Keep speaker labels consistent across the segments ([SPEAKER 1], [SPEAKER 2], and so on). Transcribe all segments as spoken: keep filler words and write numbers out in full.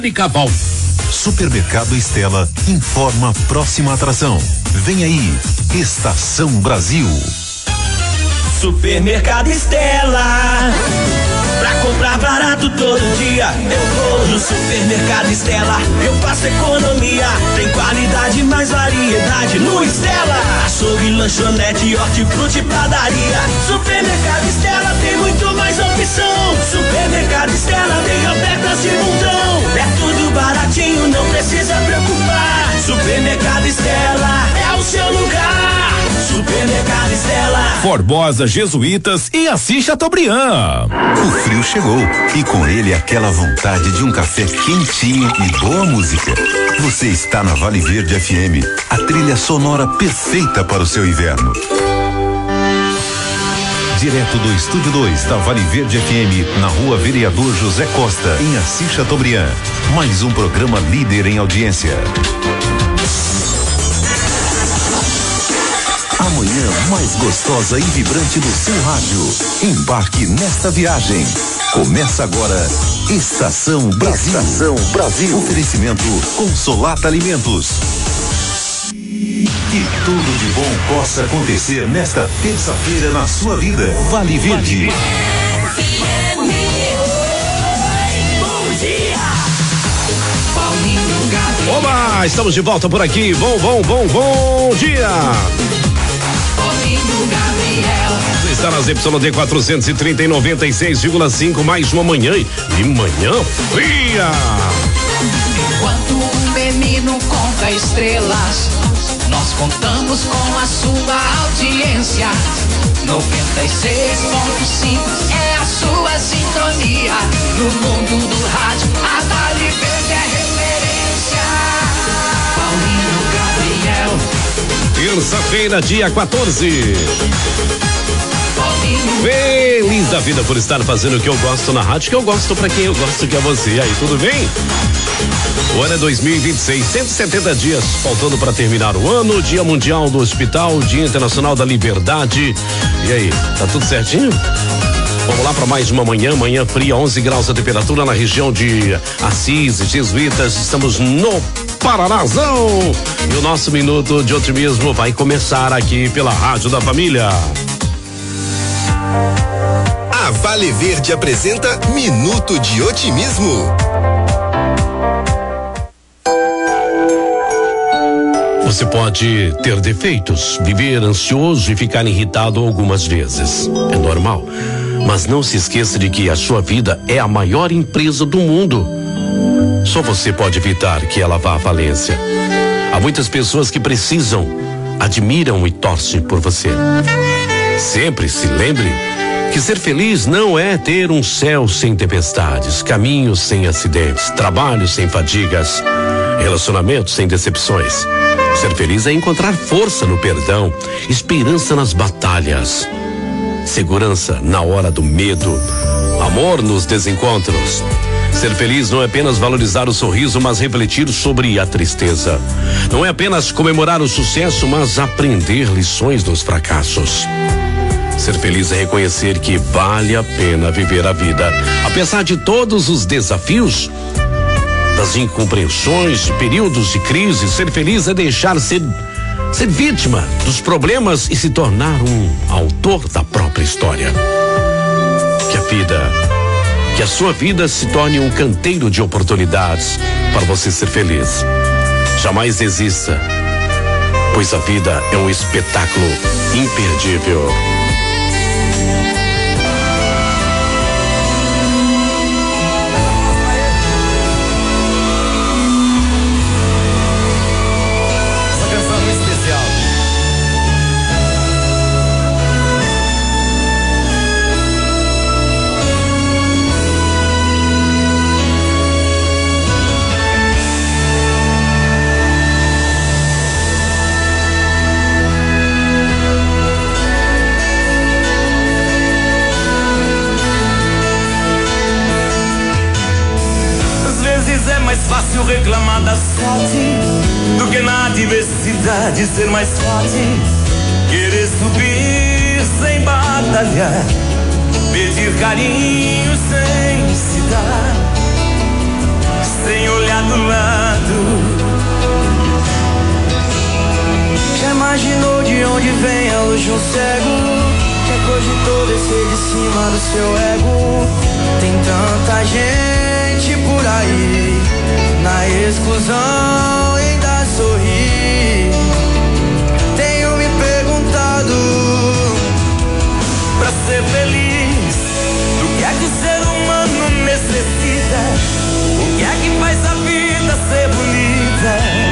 [SPEAKER 1] Caval.
[SPEAKER 2] Supermercado Estela informa a próxima atração. Vem aí, Estação Brasil.
[SPEAKER 3] Supermercado Estela. Pra comprar barato todo dia, eu vou no Supermercado Estela. Eu faço economia, tem qualidade, mais variedade no Estela. Açougue, lanchonete, hortifruti e padaria. Supermercado Estela tem muito mais opção. Supermercado Estela tem ofertas de montão. É tudo baratinho, não precisa preocupar. Supermercado Estela é o seu lugar. Supermercado Estela.
[SPEAKER 1] Formosa, Jesuítas e Assis Chateaubriand.
[SPEAKER 2] O frio chegou e com ele aquela vontade de um café quentinho e boa música. Você está na Vale Verde F M, a trilha sonora perfeita para o seu inverno. Direto do Estúdio dois da Vale Verde F M, na Rua Vereador José Costa, em Assis Chateaubriand. Mais um programa líder em audiência. A manhã mais gostosa e vibrante do seu rádio. Embarque nesta viagem. Começa agora Estação Brasil. Estação Brasil. Oferecimento Consolata Alimentos. Que tudo de bom possa acontecer nesta terça-feira na sua vida. Vale Verde.
[SPEAKER 1] Oba, estamos de volta por aqui. Bom, bom, bom, bom dia. Você está nas Y D quatrocentos e trinta e noventa e seis vírgula cinco, mais uma manhã e manhã fria.
[SPEAKER 4] Enquanto um menino conta estrelas, nós contamos com a sua audiência. noventa e seis ponto cinco é a sua sintonia. No mundo do rádio, a Vale Verde é referência. Paulinho Gabriel.
[SPEAKER 1] Terça-feira, dia quatorze. Feliz da vida por estar fazendo o que eu gosto na rádio, que eu gosto pra quem eu gosto, que é você. Aí, tudo bem? O ano é dois mil e vinte e seis, cento e setenta dias faltando para terminar o ano. Dia Mundial do Hospital, Dia Internacional da Liberdade. E aí, tá tudo certinho? Vamos lá para mais uma manhã, manhã fria, onze graus a temperatura na região de Assis, Jesuítas. Estamos no Paranazão. E o nosso minuto de otimismo vai começar aqui pela Rádio da Família.
[SPEAKER 5] A Vale Verde apresenta Minuto de Otimismo.
[SPEAKER 1] Você pode ter defeitos, viver ansioso e ficar irritado algumas vezes. É normal. Mas não se esqueça de que a sua vida é a maior empresa do mundo. Só você pode evitar que ela vá à falência. Há muitas pessoas que precisam, admiram e torcem por você. Sempre se lembre que ser feliz não é ter um céu sem tempestades, caminhos sem acidentes, trabalho sem fadigas, relacionamentos sem decepções. Ser feliz é encontrar força no perdão, esperança nas batalhas, segurança na hora do medo, amor nos desencontros. Ser feliz não é apenas valorizar o sorriso, mas refletir sobre a tristeza. Não é apenas comemorar o sucesso, mas aprender lições dos fracassos. Ser feliz é reconhecer que vale a pena viver a vida, apesar de todos os desafios, das incompreensões, de períodos de crise. Ser feliz é deixar ser, ser vítima dos problemas e se tornar um autor da própria história. Que a vida, que a sua vida se torne um canteiro de oportunidades para você ser feliz. Jamais desista, pois a vida é um espetáculo imperdível.
[SPEAKER 3] Reclamar da sorte do que na adversidade ser mais forte, querer subir sem batalhar, pedir carinho sem se dar. Senhor, onde vem a luz de um cego que cogitou descer de cima do seu ego. Tem tanta gente por aí na exclusão e ainda sorri. Tenho me perguntado, pra ser feliz, do que é que o ser humano necessita? O que é que faz a vida ser bonita?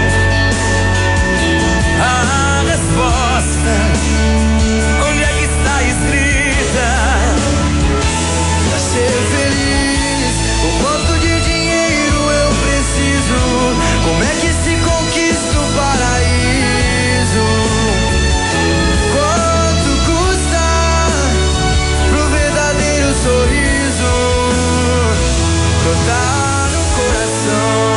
[SPEAKER 3] A resposta, onde é que está escrita? Pra ser feliz, o quanto de dinheiro eu preciso? Como é que se conquista o paraíso? Quanto custa pro verdadeiro sorriso brotar no coração?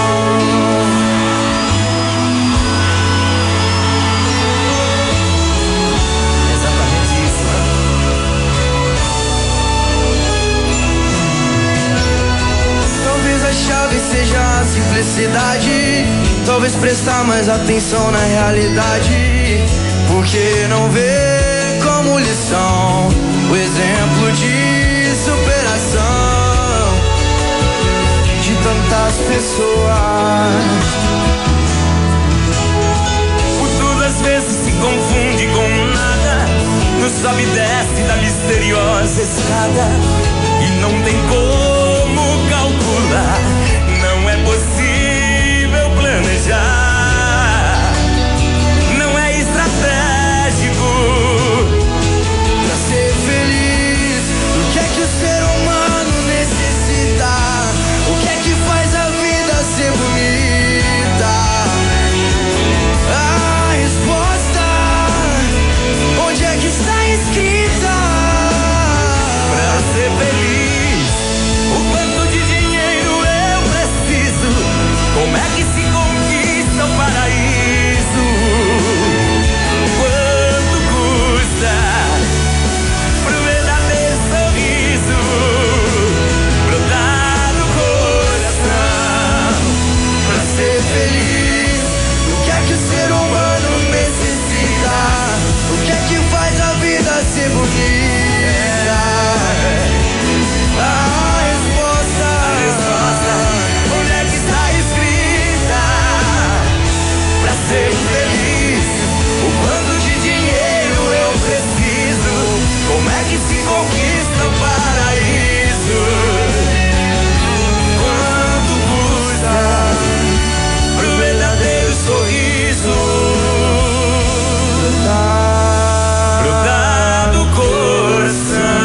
[SPEAKER 3] A chave seja a simplicidade, talvez prestar mais atenção na realidade, porque não vê como lição o exemplo de superação de tantas pessoas. O tudo às vezes se confunde com nada, não sobe e desce da misteriosa escada e não tem como calcular, não é possível planejar, não é estratégico. Pra ser feliz, o que é que o ser humano necessita? O que é que faz a vida ser bonita? A resposta, onde é que está escrita? Pra ser feliz, o quanto de dinheiro eu preciso? Como é que se conquista o paraíso? Quanto custa pro verdadeiro sorriso brotar no coração? Pra ser feliz, o que é que o ser humano necessita? O que é que faz a vida ser bonita? A resposta, a resposta, onde é que está escrita? Pra ser feliz, o quanto de dinheiro eu preciso? Como é que se conquista o paraíso? Quanto custa pro verdadeiro sorriso brotar do coração?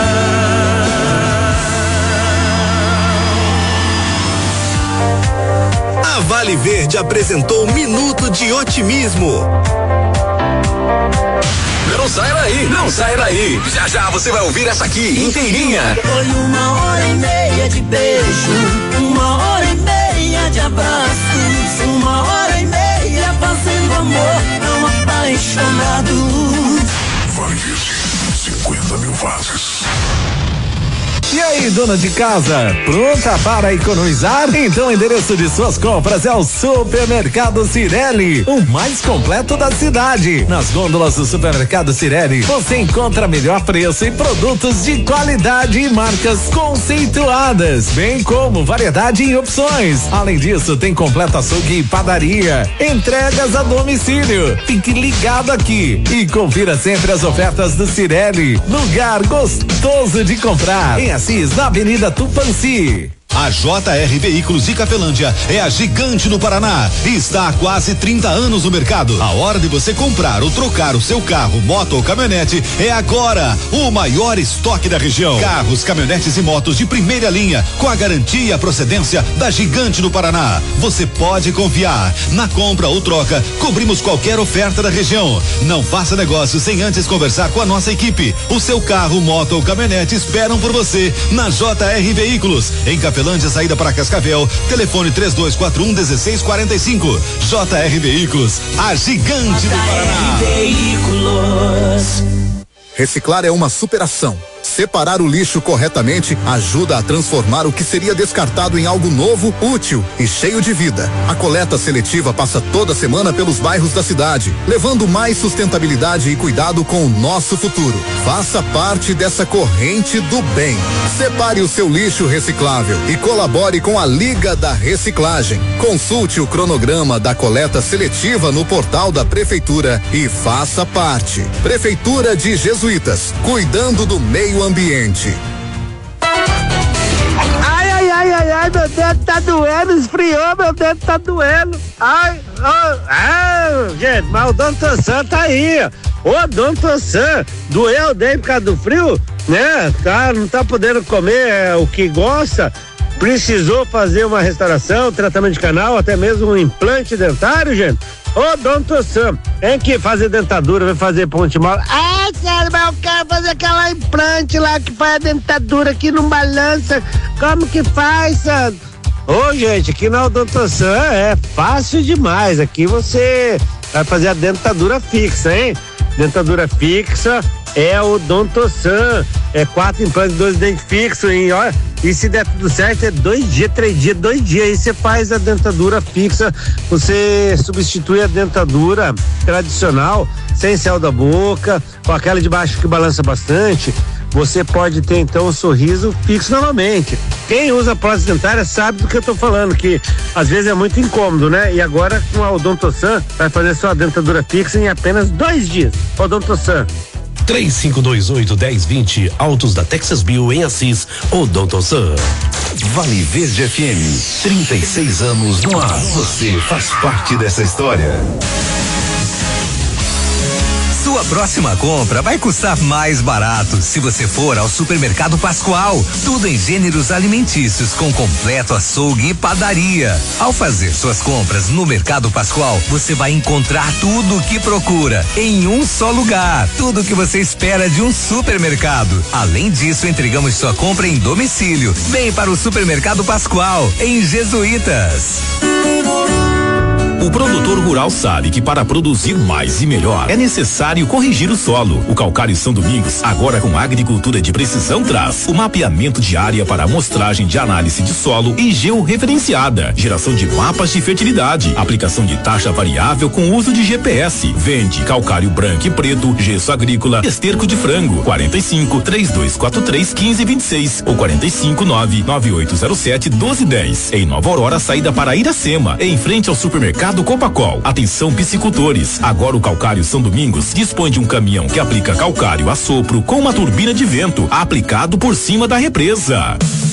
[SPEAKER 5] A Vale Verde apresentou Minuto de Otimismo.
[SPEAKER 2] Não sai daí, não sai daí. Já já você vai ouvir essa aqui inteirinha.
[SPEAKER 3] Foi uma hora e meia de beijo, uma hora e meia de abraços, uma hora e meia fazendo amor, tão apaixonado.
[SPEAKER 6] Vale Verde, cinquenta mil vasos.
[SPEAKER 7] E aí, dona de casa, pronta para economizar? Então o endereço de suas compras é o Supermercado Cirelli, o mais completo da cidade. Nas gôndolas do Supermercado Cirelli, você encontra melhor preço e produtos de qualidade e marcas conceituadas, bem como variedade e opções. Além disso, tem completo açougue e padaria, entregas a domicílio. Fique ligado aqui e confira sempre as ofertas do Cirelli, lugar gostoso de comprar. Em Assis, na Avenida Tupanci.
[SPEAKER 8] A J R Veículos de Cafelândia é a gigante no Paraná e está há quase trinta anos no mercado. A hora de você comprar ou trocar o seu carro, moto ou caminhonete é agora. O maior estoque da região. Carros, caminhonetes e motos de primeira linha com a garantia e a procedência da gigante no Paraná. Você pode confiar. Na compra ou troca, cobrimos qualquer oferta da região. Não faça negócio sem antes conversar com a nossa equipe. O seu carro, moto ou caminhonete esperam por você na J R Veículos. Em Cafelândia, saída para Cascavel, telefone três dois quatro um um seis quatro cinco. J R Veículos, a gigante do Paraná.
[SPEAKER 3] Veículos.
[SPEAKER 9] Reciclar é uma superação, Separar o lixo corretamente ajuda a transformar o que seria descartado em algo novo, útil e cheio de vida. A coleta seletiva passa toda semana pelos bairros da cidade, levando mais sustentabilidade e cuidado com o nosso futuro. Faça parte dessa corrente do bem. Separe o seu lixo reciclável e colabore com a Liga da Reciclagem. Consulte o cronograma da coleta seletiva no portal da Prefeitura e faça parte. Prefeitura de Jesuítas, cuidando do meio ambiente.
[SPEAKER 10] Ai, ai, ai, ai, ai, meu dedo tá doendo, esfriou, meu dedo tá doendo. Ai, ai, ai, gente, mas o Dom Tossan tá aí. Ô, Dom Tossan, doeu o dente por causa do frio, né? Tá, não tá podendo comer é, o que gosta. Precisou fazer uma restauração, tratamento de canal, até mesmo um implante dentário, gente. Ô, Dom Tossan, tem que fazer dentadura, vai fazer ponte mola. Ah, sério, mas eu quero fazer aquela implante lá que faz a dentadura que não balança. Como que faz, Sandro? Ô, gente, aqui na Dom Tossan é fácil demais. Aqui você vai fazer a dentadura fixa, hein? Dentadura fixa é o Dom Tossan. É quatro implantes, dois dentes fixos, hein? Olha. E se der tudo certo, é dois dias, três dias, dois dias. Aí você faz a dentadura fixa, você substitui a dentadura tradicional, sem céu da boca, com aquela de baixo que balança bastante. Você pode ter então um sorriso fixo novamente. Quem usa prótese dentária sabe do que eu tô falando, que às vezes é muito incômodo, né? E agora com a Dom Tossan vai fazer sua dentadura fixa em apenas dois dias. Ô, Dom Tossan.
[SPEAKER 1] três cinco dois oito, um zero dois zero, Autos da Texas Bill em Assis, Dom Tossan.
[SPEAKER 2] Vale Verde F M, trinta e seis anos no ar. Você faz parte dessa história.
[SPEAKER 11] Sua próxima compra vai custar mais barato se você for ao Supermercado Pascoal. Tudo em gêneros alimentícios com completo açougue e padaria. Ao fazer suas compras no Mercado Pascoal, você vai encontrar tudo o que procura em um só lugar. Tudo o que você espera de um supermercado. Além disso, entregamos sua compra em domicílio. Vem para o Supermercado Pascoal, em Jesuítas.
[SPEAKER 12] O produtor rural sabe que para produzir mais e melhor é necessário corrigir o solo. O Calcário São Domingos, agora com agricultura de precisão, traz o mapeamento de área para amostragem de análise de solo e georreferenciada, geração de mapas de fertilidade, aplicação de taxa variável com uso de G P S. Vende calcário branco e preto, gesso agrícola, esterco de frango. quarenta e cinco, três dois quatro três, quinze vinte e seis ou quarenta e cinco, nove nove oito zero sete, doze dez. Em Nova Aurora, saída para Iracema, em frente ao supermercado do Copacol. Atenção piscicultores, agora o Calcário São Domingos dispõe de um caminhão que aplica calcário a sopro com uma turbina de vento aplicado por cima da represa.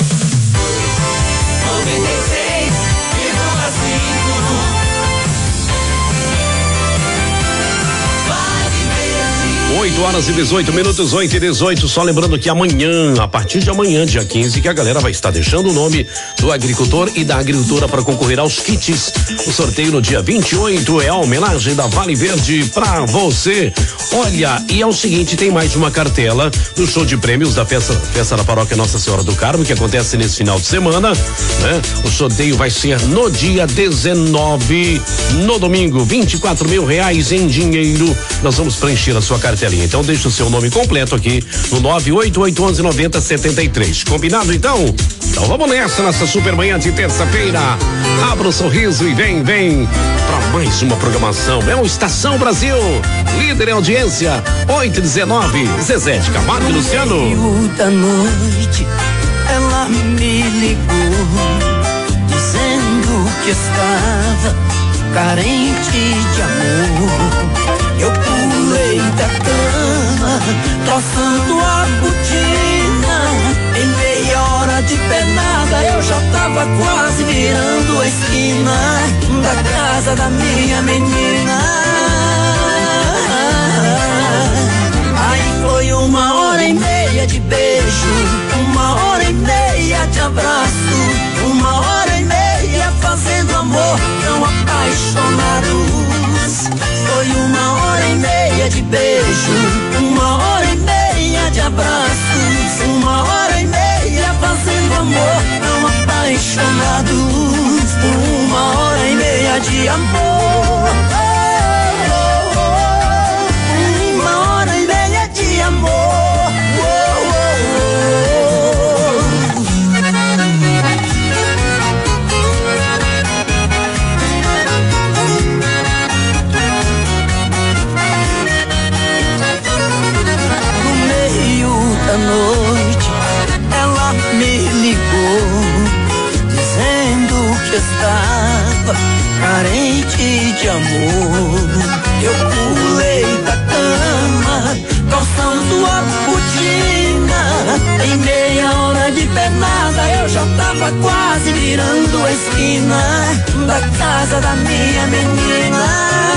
[SPEAKER 1] oito horas e dezoito minutos, oito e dezoito. Só lembrando que amanhã, a partir de amanhã, dia quinze, que a galera vai estar deixando o nome do agricultor e da agricultora para concorrer aos kits. O sorteio no dia vinte e oito é a homenagem da Vale Verde pra você. Olha, e é o seguinte, tem mais uma cartela do show de prêmios da festa, festa da paróquia Nossa Senhora do Carmo, que acontece nesse final de semana, né? O sorteio vai ser no dia dezenove, no domingo, vinte e quatro mil reais em dinheiro. Nós vamos preencher a sua cartelinha. Então deixa o seu nome completo aqui no nove oito oito um um nove zero sete três. Combinado então? Então vamos nessa, nessa super manhã de terça-feira. Abra o sorriso e vem, vem para mais uma programação. É o Estação Brasil, líder em audiência, oito e dezenove. Zezé de Camargo e Luciano.
[SPEAKER 3] No meio da noite, ela me ligou, dizendo que estava carente de amor. Eu pulei da cama, troçando a botina. Em meia hora de pernada eu já tava quase virando a esquina da casa da minha menina. Aí foi uma hora e meia de beijo, uma hora e meia de abraço, uma hora e meia fazendo amor tão apaixonados. Foi uma hora e meia de beijo, uma hora e meia de abraços, uma hora e meia fazendo amor tão apaixonados. Uma hora e meia de amor, uma hora e meia de amor. estava carente de amor. Eu pulei da cama, calçando a botina. Em meia hora de pernada eu já tava quase virando a esquina da casa da minha menina.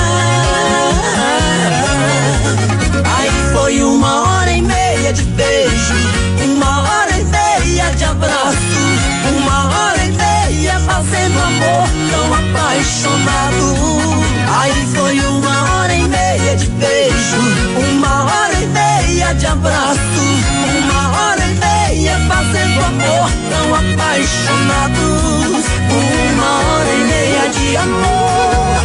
[SPEAKER 3] Aí foi uma hora e meia de beijo, uma hora e meia de abraço, uma hora e meia fazendo amor tão apaixonado. Aí foi uma hora e meia de beijo, uma hora e meia de abraço, uma hora e meia fazendo amor tão apaixonados. Uma hora e meia de amor,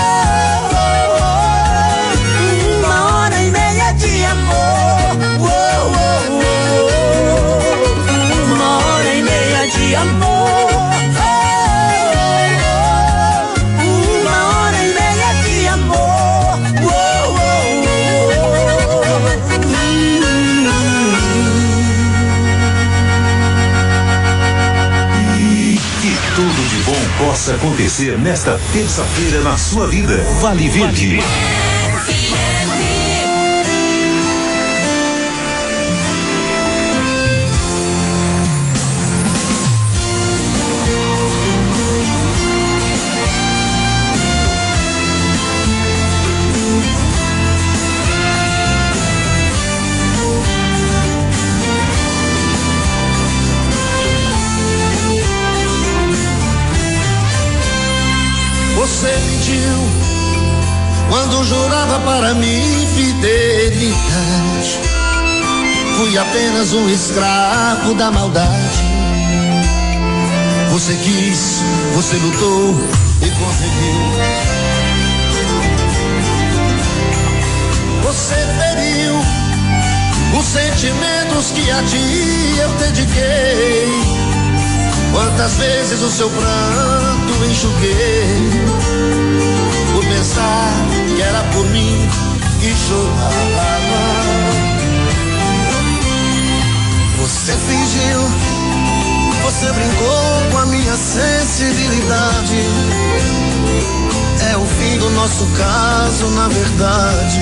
[SPEAKER 3] uma hora e meia de amor, uma hora e meia de amor.
[SPEAKER 2] Tudo de bom possa acontecer nesta terça-feira na sua vida. Vale Verde.
[SPEAKER 13] Você mentiu quando jurava para mim fidelidade. Fui apenas um escravo da maldade. Você quis, você lutou e conseguiu. Você feriu os sentimentos que a ti eu dediquei. Quantas vezes o seu pranto enxuguei por pensar que era por mim que chorava. Você fingiu, você brincou com a minha sensibilidade. É o fim do nosso caso, na verdade.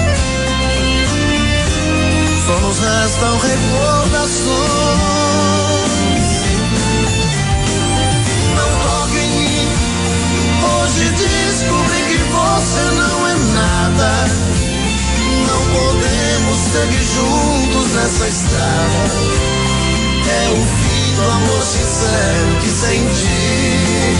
[SPEAKER 13] Só nos restam recordações. Hoje descobri que você não é nada. Não podemos seguir juntos nessa estrada. É o fim do amor sincero que senti.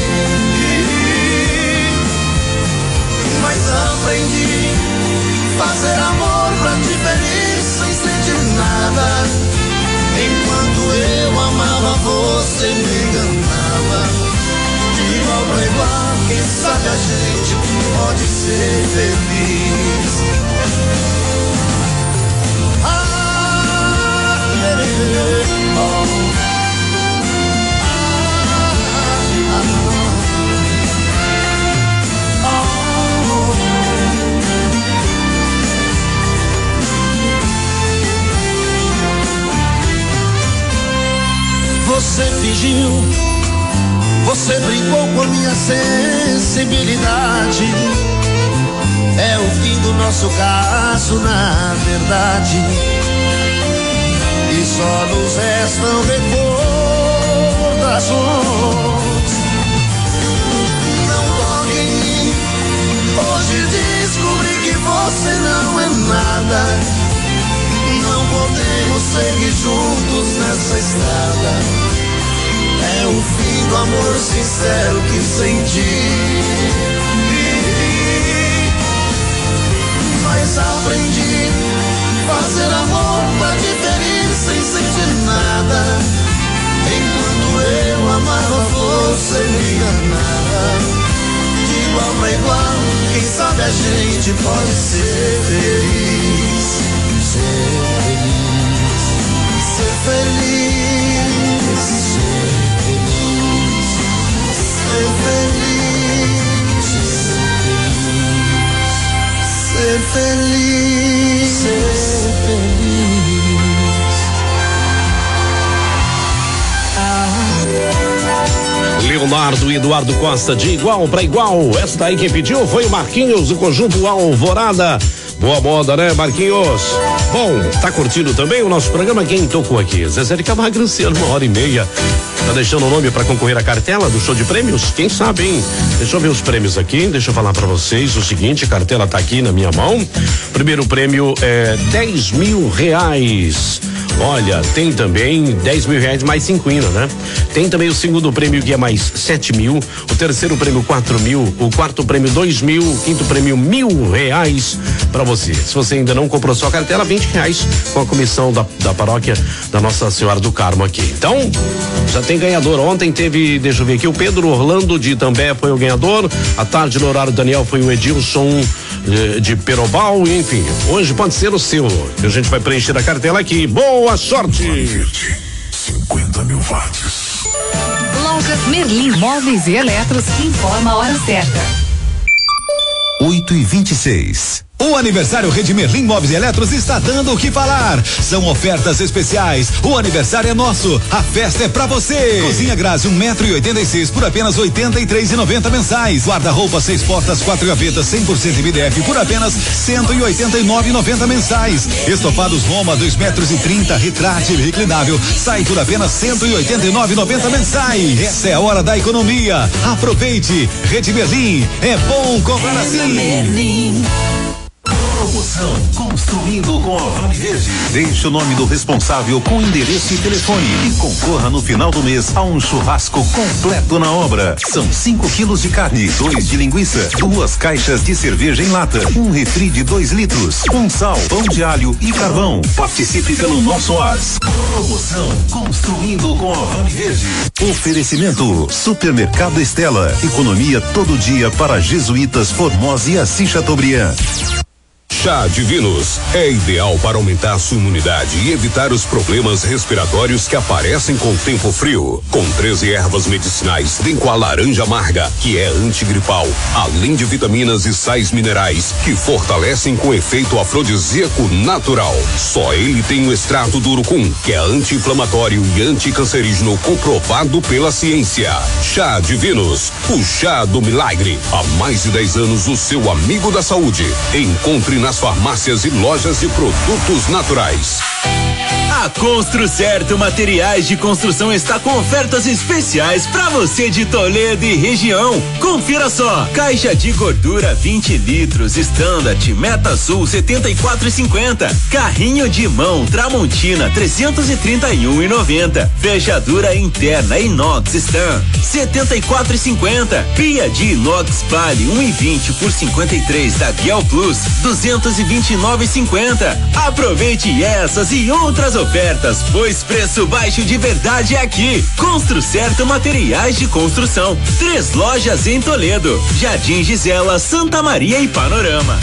[SPEAKER 13] Mas aprendi fazer amor pra te ferir sem sentir nada. Enquanto eu amava, você me enganava. De igual pra igual, quem sabe a gente pode ser feliz. Ah, yeah, yeah, oh. Ah, ah, oh. Você fingiu, você brincou com a minha sensibilidade. É o fim do nosso caso, na verdade. E só nos restam recordações. Não toque em mim. Hoje descobri que você não é nada. Não podemos seguir juntos nessa estrada. É o fim do amor sincero que senti. Mas aprendi fazer amor pra te ferir sem sentir nada. Enquanto eu amava, você me enganava. De igual pra igual, quem sabe a gente pode ser feliz. Ser feliz, ser feliz, ser feliz, ser feliz, ser feliz, ser feliz. Ah.
[SPEAKER 1] Leonardo e Eduardo Costa, de igual para igual. Essa daí quem pediu foi o Marquinhos, do Conjunto Alvorada. Boa moda, né, Marquinhos? Bom, tá curtindo também o nosso programa? Quem tocou aqui? Zezé de Camargo, Luciano, uma hora e meia. Tá deixando o nome para concorrer à cartela do show de prêmios? Quem sabe, hein? Deixa eu ver os prêmios aqui, deixa eu falar para vocês o seguinte, a cartela tá aqui na minha mão. Primeiro prêmio é dez mil reais. Olha, tem também dez mil reais mais cinco hino, né? Tem também o segundo prêmio que é mais sete mil, o terceiro prêmio quatro mil, o quarto prêmio dois mil, o quinto prêmio mil reais para você. Se você ainda não comprou sua cartela, vinte reais com a comissão da, da paróquia da Nossa Senhora do Carmo aqui. Então, já tem ganhador. Ontem teve, deixa eu ver aqui, o Pedro Orlando de Itambé foi o ganhador. À tarde, no horário Daniel, foi o Edilson de, de Perobal, enfim. Hoje pode ser o seu, que a gente vai preencher a cartela aqui. Boa sorte!
[SPEAKER 6] cinquenta mil watts.
[SPEAKER 14] Lojas Merlin Móveis e Eletros informa a hora certa.
[SPEAKER 8] oito e vinte e seis. O aniversário Rede Merlin Móveis e Eletros está dando o que falar. São ofertas especiais. O aniversário é nosso. A festa é pra você. Cozinha Grazi um metro e oitenta e seis por apenas oitenta e três e noventa mensais. Guarda-roupa seis portas, quatro gavetas, cem por cento M D F por apenas cento e oitenta e nove e noventa mensais. Estofados Roma dois metros e trinta retrátil reclinável sai por apenas cento e oitenta e nove e noventa mensais. Essa é a hora da economia. Aproveite. Rede Merlin. É bom comprar assim. Merlin.
[SPEAKER 2] Promoção Construindo com a Vale Verde. Deixe o nome do responsável com endereço e telefone e concorra no final do mês a um churrasco completo na obra. São cinco quilos de carne, dois de linguiça, duas caixas de cerveja em lata, um refri de dois litros, um sal, pão de alho e carvão. Participe pelo nosso WhatsApp. Promoção Construindo com a Vale Verde. Oferecimento Supermercado Estela. Economia todo dia para Jesuítas Formosa e Assis Chateaubriand.
[SPEAKER 15] Chá Divinos é ideal para aumentar sua imunidade e evitar os problemas respiratórios que aparecem com o tempo frio. Com treze ervas medicinais, vem com a laranja amarga, que é antigripal, além de vitaminas e sais minerais que fortalecem com efeito afrodisíaco natural. Só ele tem o extrato do urucum, que é anti-inflamatório e anticancerígeno comprovado pela ciência. Chá Divinos, o chá do milagre. Há mais de dez anos, o seu amigo da saúde. Encontre nas farmácias e lojas de produtos naturais.
[SPEAKER 16] A Construcerto Materiais de Construção está com ofertas especiais para você de Toledo e região. Confira só: caixa de gordura vinte litros Standard Meta Azul setenta e quatro e cinquenta, carrinho de mão Tramontina trezentos e trinta e um e noventa, fechadura interna inox Stan setenta e quatro e cinquenta, pia de inox Vale um e vinte por cinquenta e três da Guel Plus duzentos e vinte e nove e cinquenta. Aproveite essas e outras ofertas, pois preço baixo de verdade é aqui. Construcerto Materiais de Construção. Três lojas em Toledo: Jardim Gisela, Santa Maria e Panorama.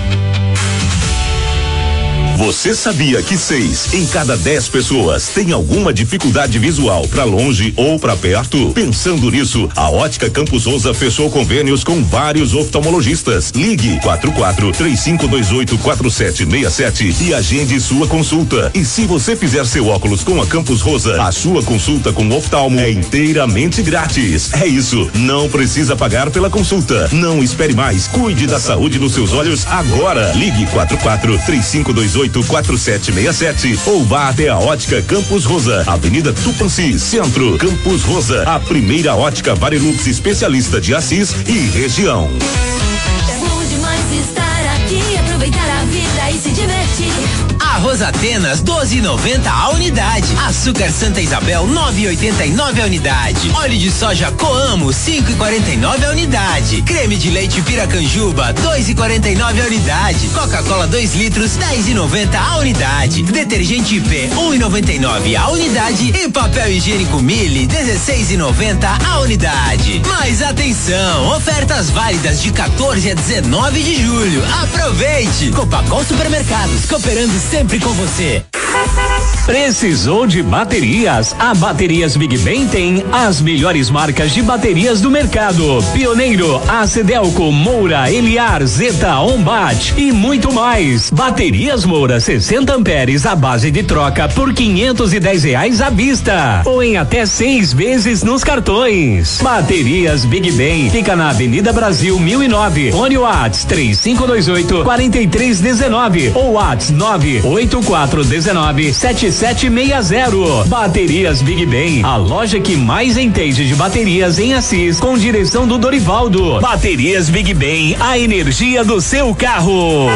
[SPEAKER 15] Você sabia que seis em cada dez pessoas tem alguma dificuldade visual para longe ou para perto? Pensando nisso, a Ótica Campos Rosa fechou convênios com vários oftalmologistas. Ligue quatro quatro três cinco dois oito quatro sete seis sete e agende sua consulta. E se você fizer seu óculos com a Campos Rosa, a sua consulta com o oftalmo é inteiramente grátis. É isso, não precisa pagar pela consulta. Não espere mais, cuide da saúde dos seus olhos agora. Ligue quatro quatro três cinco dois oito quatro sete seis sete ou vá até a Ótica Campos Rosa, Avenida Tupãci, Centro. Campos Rosa, a primeira ótica Varilux especialista de Assis e região.
[SPEAKER 17] É bom demais estar aqui, aproveitar a vida e se divertir.
[SPEAKER 18] Arroz Atenas doze e noventa a unidade. Açúcar Santa Isabel nove e oitenta e nove a unidade. Óleo de soja Coamo cinco e quarenta e nove a unidade. Creme de leite Piracanjuba dois e quarenta e nove a unidade. Coca-Cola dois litros dez e noventa a unidade. Detergente I P um e noventa e nove a unidade e papel higiênico Mille dezesseis e noventa a unidade. Mas atenção, ofertas válidas de quatorze a dezenove de julho. Aproveite! Copacol Supermercados, cooperando sempre com você.
[SPEAKER 19] Precisou de baterias? A Baterias Big Ben tem as melhores marcas de baterias do mercado. Pioneiro, Acedelco, Moura, Eliar, Zeta, Ombat e muito mais. Baterias Moura sessenta amperes à base de troca por quinhentos e dez reais à vista ou em até seis vezes nos cartões. Baterias Big Ben fica na Avenida Brasil mil e nove. Fone Whats três cinco dois oito quatro três um nove ou Whats nove oito quatro um nove sete sete seis zero. Baterias Big Ben, a loja que mais entende de baterias em Assis, com direção do Dorivaldo. Baterias Big Ben, a energia do seu carro.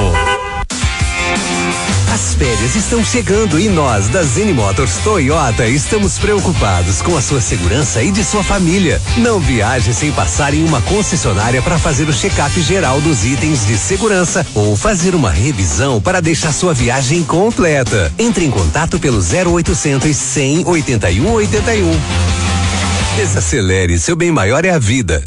[SPEAKER 11] As férias estão chegando e nós, da Zene Motors Toyota, estamos preocupados com a sua segurança e de sua família. Não viaje sem passar em uma concessionária para fazer o check-up geral dos itens de segurança ou fazer uma revisão para deixar sua viagem completa. Entre em contato pelo zero oitocentos, cem, oitenta e um, oitenta e um. Desacelere, seu bem maior é a vida.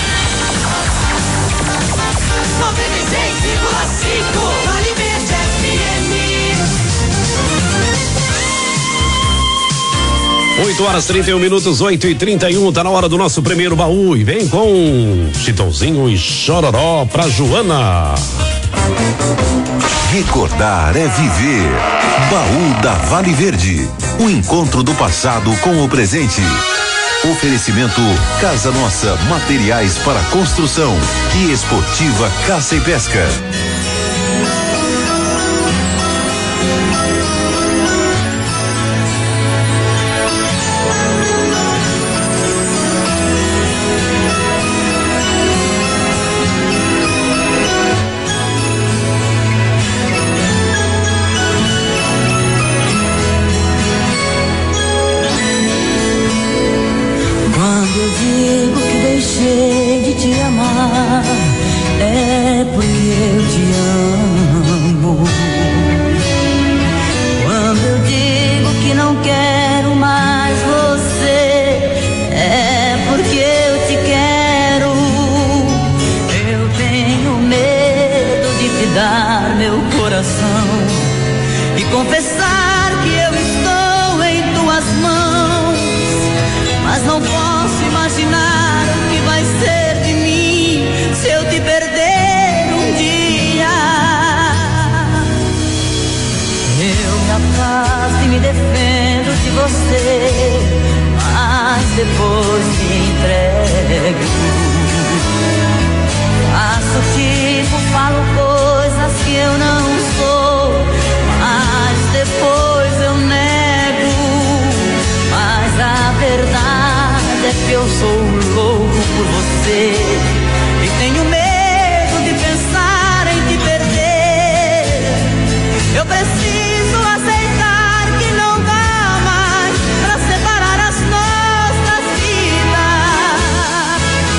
[SPEAKER 1] oito horas trinta e um minutos, oito e trinta e um, tá na hora do nosso primeiro baú e vem com Chitãozinho e Chororó pra Joana.
[SPEAKER 2] Recordar é viver. Baú da Vale Verde. O encontro do passado com o presente. Oferecimento Casa Nossa, materiais para construção e Esportiva Caça e Pesca.
[SPEAKER 20] É porque eu te amo. Quando eu digo que não quero mais você, é porque eu te quero. Eu tenho medo de te dar meu coração e confessar que eu estou em tuas mãos, mas não posso imaginar o que vai ser de mim se eu te perder um dia. Eu me afasto e me defendo de você, mas depois me entrego. Faço tipo, falo coisas que eu não sou, mas depois eu nego. Mas a verdade é que eu sou louco por você e tenho medo de pensar em te perder. Eu preciso aceitar que não dá mais pra separar as nossas vidas.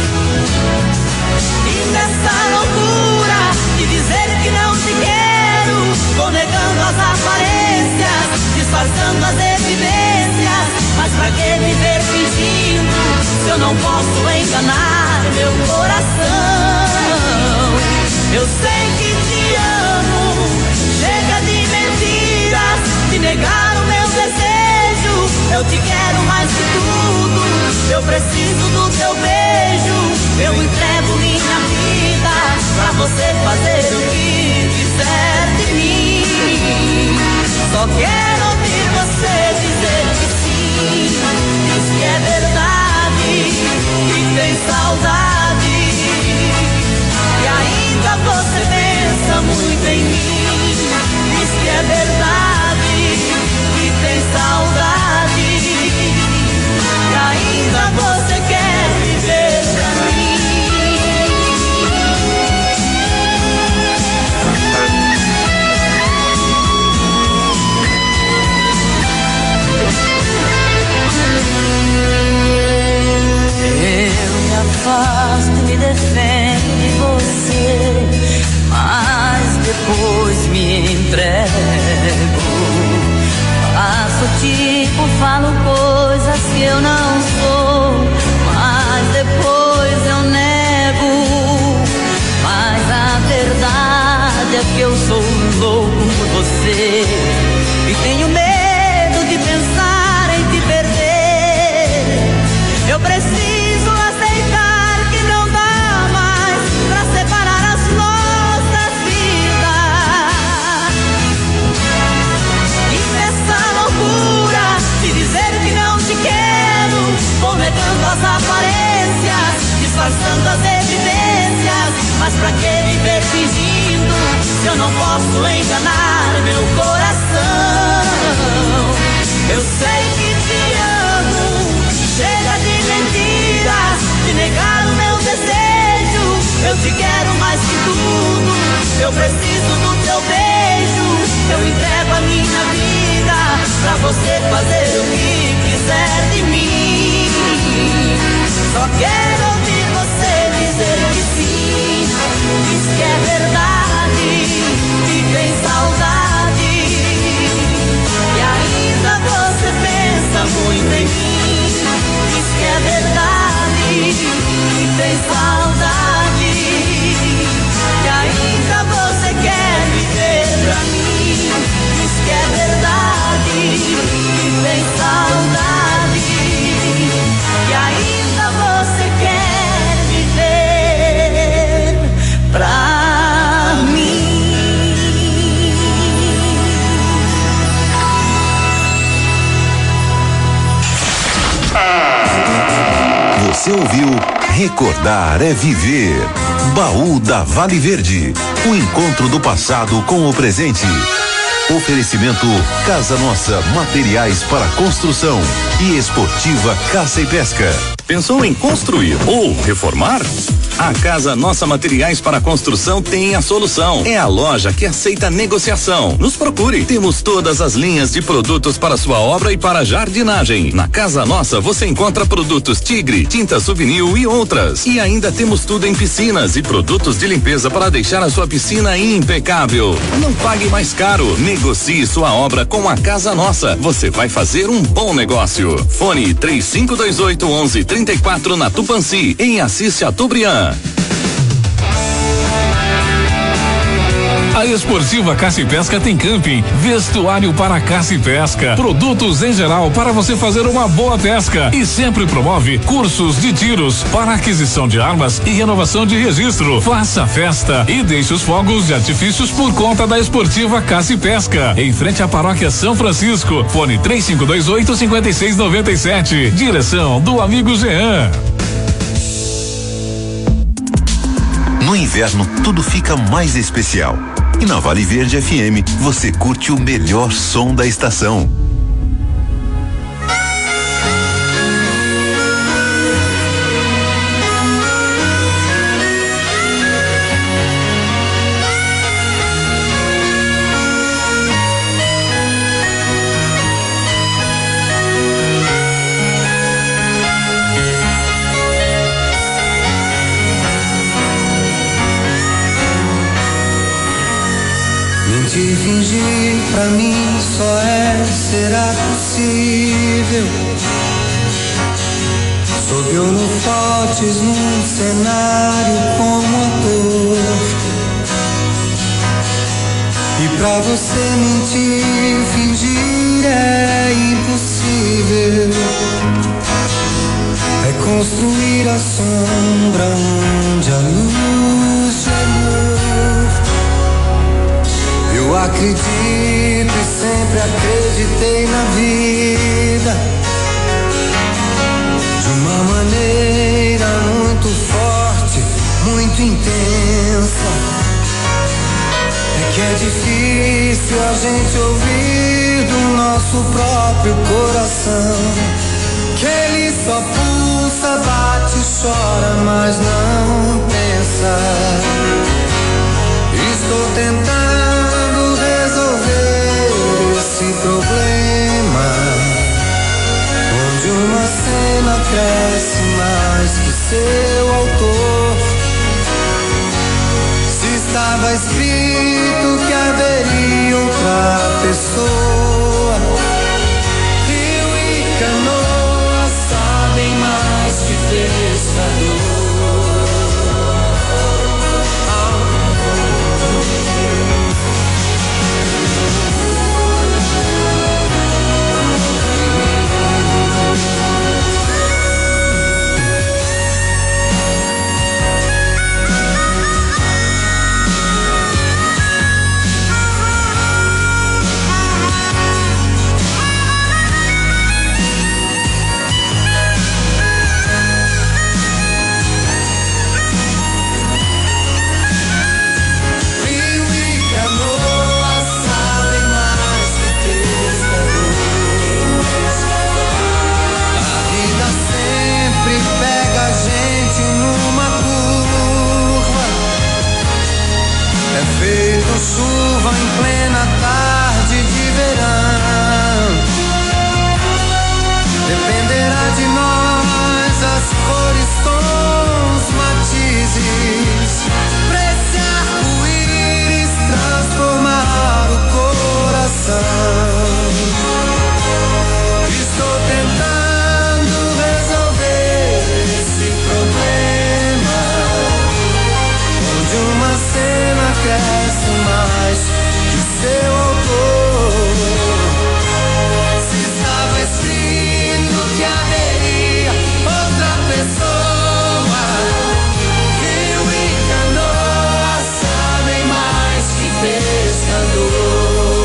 [SPEAKER 20] E nessa loucura de dizer que não te quero, vou negando as aparências, disfarçando as evidências. Mas pra que viver fingindo se eu não posso enganar meu coração? Eu sei que te amo, chega de mentiras, de negar o meu desejo. Eu te quero mais que tudo, eu preciso do teu beijo. Eu entrego minha vida pra você fazer o que quiser de mim. Só quero ouvir você dizer que sim, diz que é verdade, que tem saudade, e ainda você pensa muito em mim. Diz que é verdade, que tem saudade, e ainda você quer viver pra mim. Eu me afasto e me defendo de você, mas depois me entrego. Faço tipo, falo coisas que eu não sou, mas depois eu nego. Mas a verdade é que eu sou louco por você e tenho medo Eu preciso aceitar que não dá mais pra separar as nossas vidas. E nessa loucura de dizer que não te quero, vou negando as aparências, disfarçando as evidências. Mas pra que viver fingindo se eu não posso enganar meu coração? Eu sei que te amo, chega de mentiras, de negar o meu desejo. Eu te quero mais que tudo, eu preciso do teu beijo. Eu entrego a minha vida pra você fazer o que quiser de mim. Só quero ouvir você dizer que sim, diz que é verdade, que tem saudade, e ainda você pensa muito em mim. Diz que é verdade, que tem saudade, e ainda você quer viver pra mim. Diz que é verdade, que tem saudade, e ainda você quer viver pra mim.
[SPEAKER 2] Você ouviu Recordar é Viver. Baú da Vale Verde. O encontro do passado com o presente. Oferecimento Casa Nossa, materiais para construção e Esportiva Caça e Pesca.
[SPEAKER 15] Pensou em construir ou reformar? A Casa Nossa Materiais para Construção tem a solução. É a loja que aceita negociação. Nos procure. Temos todas as linhas de produtos para sua obra e para jardinagem. Na Casa Nossa você encontra produtos Tigre, tinta Souvenir e outras. E ainda temos tudo em piscinas e produtos de limpeza para deixar a sua piscina impecável. Não pague mais caro. Negocie sua obra com a Casa Nossa. Você vai fazer um bom negócio. Fone três cinco dois oito, onze, trinta e quatro na Tupanci, em Assis Chateaubriand.
[SPEAKER 21] A Esportiva Caça e Pesca tem camping, vestuário para caça e pesca, produtos em geral para você fazer uma boa pesca e sempre promove cursos de tiros para aquisição de armas e renovação de registro. Faça festa e deixe os fogos de artifícios por conta da Esportiva Caça e Pesca, em frente à Paróquia São Francisco. Fone três cinco dois oito, cinco seis nove sete. Direção do amigo Jean.
[SPEAKER 2] No inverno, tudo fica mais especial. E na Vale Verde F M, você curte o melhor som da estação.
[SPEAKER 22] Mentir, fingir, pra mim só é, será possível. Sob holofotes num cenário como ator. E pra você mentir, fingir é impossível. É construir a sombra onde a luz chegou. Eu acredito e sempre acreditei na vida de uma maneira muito forte, muito intensa. É que é difícil a gente ouvir do nosso próprio coração que ele só pulsa, bate, chora, mas não pensa. Estou tentando resolver esse problema, onde uma cena cresce mais que seu autor. Se estava escrito que haveria outra pessoa, Rio e Canoa sabem mais que pescador. feito chuva em plena tarde de verão. Dependerá de nós as cores, tons, matizes, pra esse arco-íris transformar o coração. Estou tentando resolver esse problema, onde uma cena cresce mais que seu autor. Se estava escrito que haveria outra pessoa, rio e canoa sabem mais que pescador.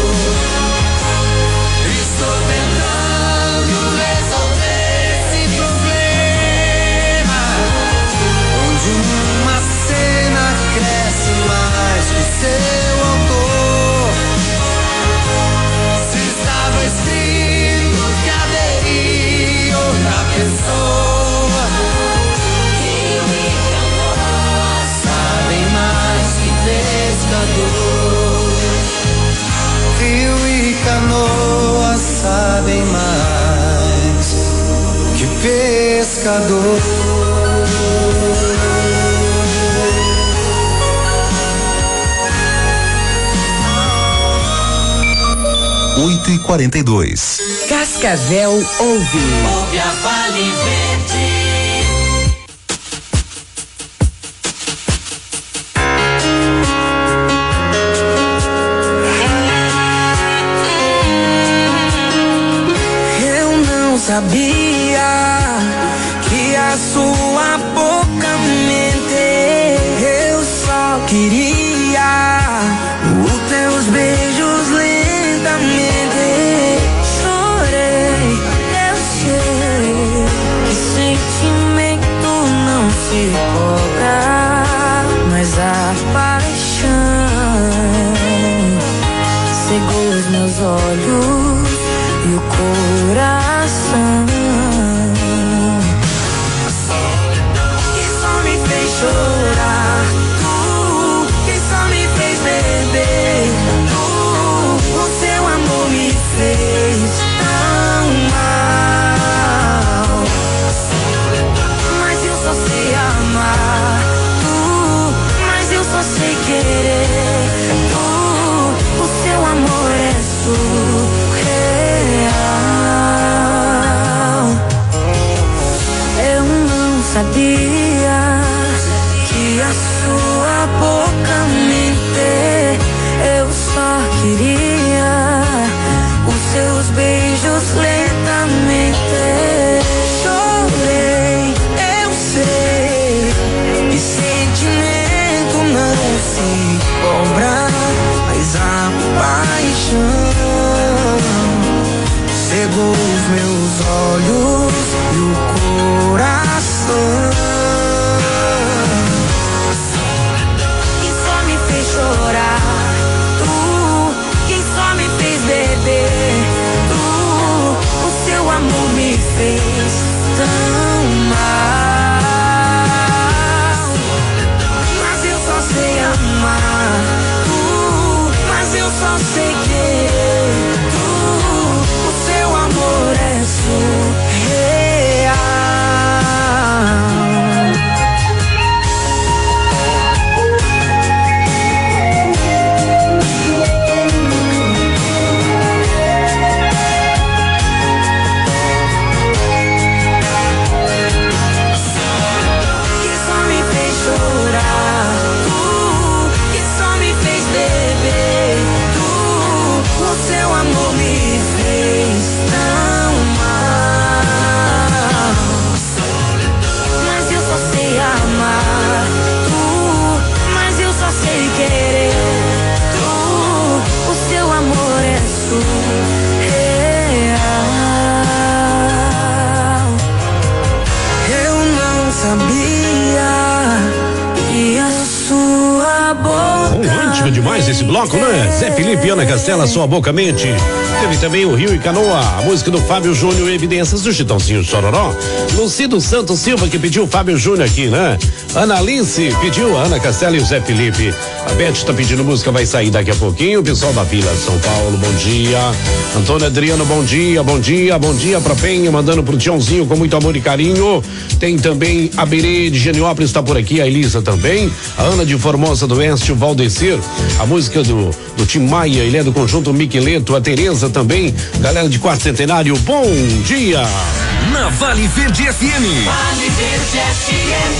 [SPEAKER 22] Estou tentando resolver esse problema, onde uma cena cresce mais que seu autor. Se estava escrito que haveria outra pessoa, rio e canoa sabem mais que pescador. Rio e canoa sabem mais que pescador.
[SPEAKER 2] oito e quarenta e dois.
[SPEAKER 4] Cascavel ouve.
[SPEAKER 20] Ouve a Vale Verde.
[SPEAKER 22] Eu não sabia que a sua boca mente. Eu só queria os teus beijos lentamente. Chorei, eu sei que sentimento não se cobra, mas a paixão cegou os meus olhos e o coração, que só me fez chorar, tu, que só me fez beber, tu, o seu amor me fez tão mal, mas eu só sei amar, tu, mas eu só sei querer, tu, o seu amor é surreal. Eu não sabia que a sua boca mente. Eu só queria os seus beijos lentamente. Chorei, eu sei, e sentimento não se cobra, mas a paixão cegou os meus olhos e o coração, que só me fez chorar, tu, que só me fez beber, tu, o seu amor me fez tão mal, mas eu só sei amar, tu, mas eu só sei querer, tu, o seu amor é surreal. Que só me fez chorar, tu, que só me fez beber, tu,
[SPEAKER 1] romântico demais esse bloco, né? Zé Felipe e Ana Castela, Sua Boca Mente. Teve também o Rio e Canoa, a música do Fábio Júnior, Evidências do Chitãozinho Chororó. Lucido Santos Silva, que pediu o Fábio Júnior aqui, né? Ana Alice pediu a Ana Castela e o Zé Felipe. A Beth tá pedindo música, vai sair daqui a pouquinho. O pessoal da Vila São Paulo, bom dia. Antônio Adriano, bom dia, bom dia, bom dia pra Penha, mandando pro Tiãozinho com muito amor e carinho. Tem também a Berê de Geniópolis, tá por aqui, a Elisa também. A Ana de Formosa do Oeste, o Valdecir. A música do, do Tim Maia, ele é do conjunto Miqueleto, a Tereza também. Galera de Quarto Centenário, bom dia.
[SPEAKER 11] Na Vale Verde F M.
[SPEAKER 20] Vale Verde F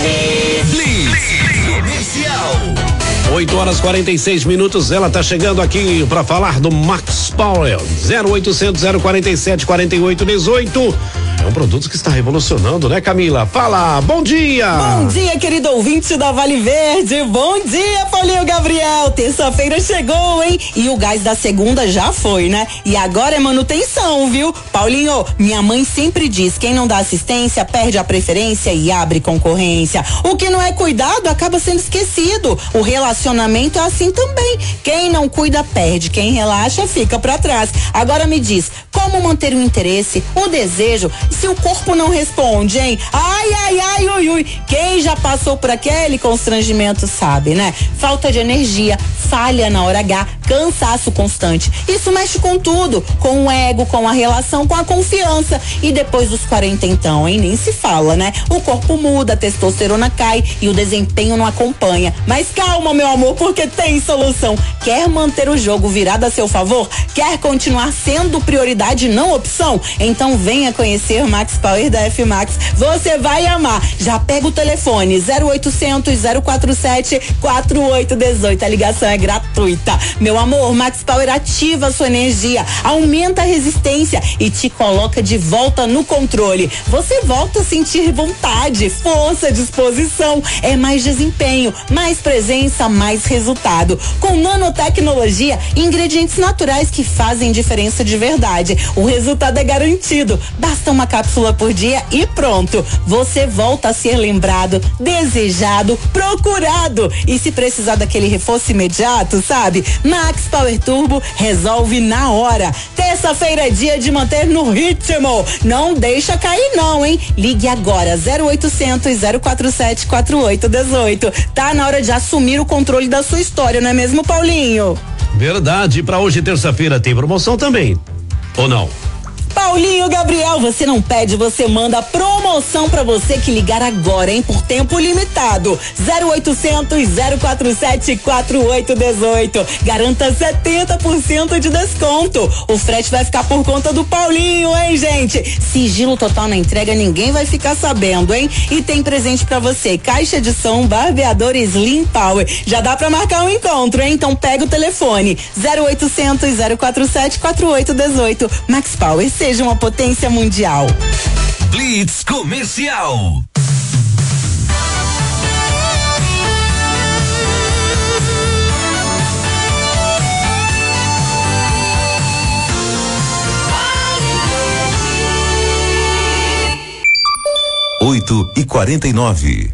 [SPEAKER 20] M.
[SPEAKER 11] Blitz Comercial.
[SPEAKER 1] oito horas quarenta e seis minutos, ela tá chegando aqui para falar do Max Power. zero oitocentos, zero quarenta e sete, quarenta e oito, dezoito. É um produto que está revolucionando, né, Camila? Fala, bom dia!
[SPEAKER 4] Bom dia, querido ouvinte da Vale Verde. Bom dia, Paulinho Gabriel. Terça-feira chegou, hein? E o gás da segunda já foi, né? E agora é manutenção, viu? Paulinho, minha mãe sempre diz, quem não dá assistência perde a preferência e abre concorrência. O que não é cuidado acaba sendo esquecido. O relacionamento é assim também. Quem não cuida perde, quem relaxa fica pra trás. Agora me diz, como manter o interesse, o desejo, se o corpo não responde, hein? Ai, ai, ai, ui, ui. Quem já passou por aquele constrangimento sabe, né? Falta de energia, falha na hora H, cansaço constante. Isso mexe com tudo, com o ego, com a relação, com a confiança. E depois dos quarenta então, hein? Nem se fala, né? O corpo muda, a testosterona cai e o desempenho não acompanha. Mas calma, meu amor, porque tem solução. Quer manter o jogo virado a seu favor? Quer continuar sendo prioridade, não opção? Então venha conhecer Max Power da F Max. Você vai amar. Já pega o telefone zero oitocentos, zero quatro sete, quatro oito um oito. A ligação é gratuita. Meu amor, Max Power ativa a sua energia, aumenta a resistência e te coloca de volta no controle. Você volta a sentir vontade, força, disposição. É mais desempenho, mais presença, mais resultado. Com nanotecnologia, ingredientes naturais que fazem diferença de verdade. O resultado é garantido. Basta uma cápsula por dia e pronto. Você volta a ser lembrado, desejado, procurado. E se precisar daquele reforço imediato, sabe? Max Power Turbo resolve na hora. Terça-feira é dia de manter no ritmo. Não deixa cair não, hein? Ligue agora, zero oitocentos, zero quatro sete, quatro oito um oito. Tá na hora de assumir o controle da sua história, não é mesmo, Paulinho?
[SPEAKER 1] Verdade, pra hoje, terça-feira, tem promoção também. Ou não?
[SPEAKER 4] Paulinho Gabriel, você não pede, você manda promoção pra você que ligar agora, hein? Por tempo limitado. zero oitocentos, zero quatro sete, quatro oito um oito. Garanta setenta por cento de desconto. O frete vai ficar por conta do Paulinho, hein, gente? Sigilo total na entrega, ninguém vai ficar sabendo, hein? E tem presente pra você, caixa de som, barbeador Slim Power. Já dá pra marcar um encontro, hein? Então pega o telefone zero oitocentos, zero quatro sete, quatro oito um oito. Max Power, seja uma potência mundial.
[SPEAKER 11] Blitz Comercial.
[SPEAKER 2] Oito e quarenta e nove.